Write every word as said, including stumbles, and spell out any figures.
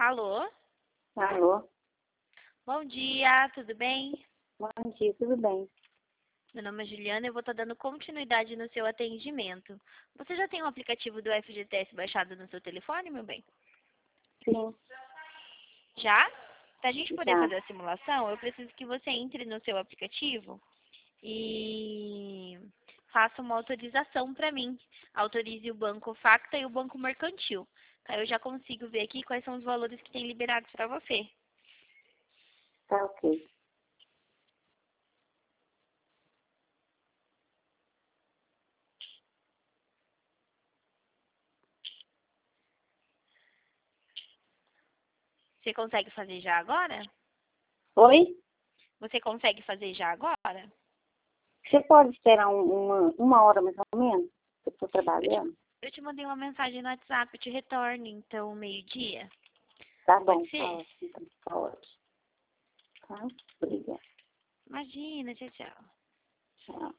Alô? Alô? Bom dia, tudo bem? Bom dia, tudo bem? Meu nome é Juliana e eu vou estar dando continuidade no seu atendimento. Você já tem o aplicativo do F G T S baixado no seu telefone, meu bem? Sim, Já? Para a gente poder já. fazer a simulação, eu preciso que você entre no seu aplicativo e faça uma autorização para mim. Autorize o Banco Facta e o Banco Mercantil. Aí eu já consigo ver aqui quais são os valores que tem liberados para você. Tá ok. Você consegue fazer já agora? Oi? Você consegue fazer já agora? Você pode esperar um- uma, uma hora mais ou menos? Eu estou Eu te, trabalhando. eu te mandei uma mensagem no WhatsApp, eu te retorno, então, meio-dia. Tá Pode bom, tá ser? ótimo. Então, tá ótimo. Tá? Obrigada. Imagina, tchau, tchau. Tchau.